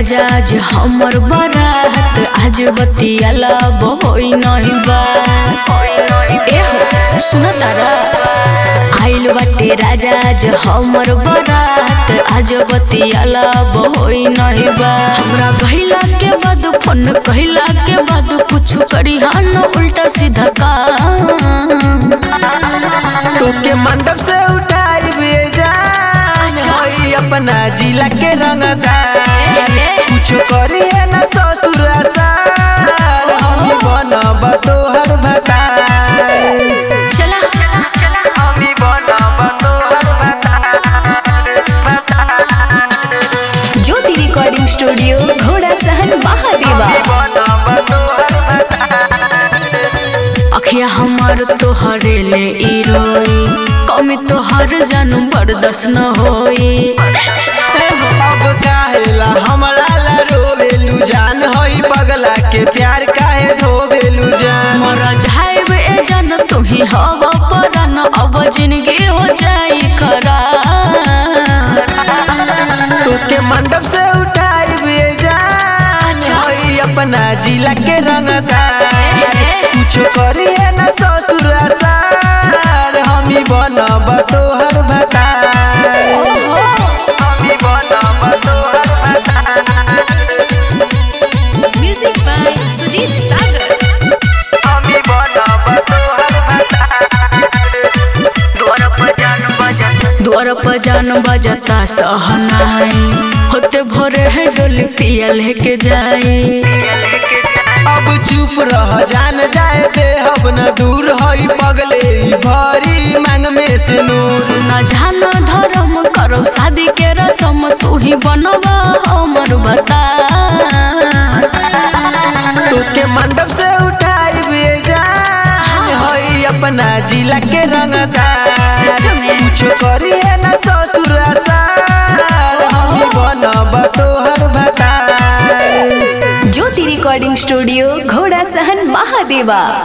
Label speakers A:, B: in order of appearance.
A: राजा जे हमर बारात आज बतियाला बहोई नहीं बा। ए हो सुन तारा आइल बाटे राजा जे हमर बारात आज बतियाला बहोई नहीं बा। हमरा भइला के बाद फोन कहला के बाद कुछ करी हन उल्टा सीधा का
B: तोके मंडप से उठाई भेजा अपना जिला के रंगदार कुछ करिए ना ससुर साल हमी बनब तोहर भतार।
A: चला
B: हमी बनब तोहर
C: ज्योति रिकॉर्डिंग स्टूडियो घोड़ा सहन महादेवा।
A: अखिया हमार तोहरे ले ई रोई कमी तोहर जानू बर्दाश्त न होई।
B: अब काहेला हमरा ला रोवेलू जान होई पगला के प्यार काहे ढोवेलू जान।
A: मरा जाइब ए जान तू ही हवा परान अब जिंदगी हो जाई खराब।
B: तोके मंडप से उठाई भेजान होई अपना जिला के रंगदार कुछ करिए ना ससुर साल हमी बनब तोहर भतार। हमी बनब तोहर भतार।
C: Music by Sujeet Sagar.
B: हमी बनब तोहर भतार।
A: द्वार पर जान बजता सहनाई होते भोरे है डोली पिया लेके जाई।
B: अब चुप रह जान जाए दे अब न दूर होई पगले भरी मांग में से नूर।
A: सुना जाना धर्म करो शादी के रसम तू ही बनवा हमर बता।
B: तोके मंडप से उठाई भेजान होई अपना जिला के रंगदार कुछ करिए ना ससुर साल हमी बनब तोहर भतार।
C: ज्योति रिकॉर्डिंग स्टूडियो घोड़ा सहन महादेवा।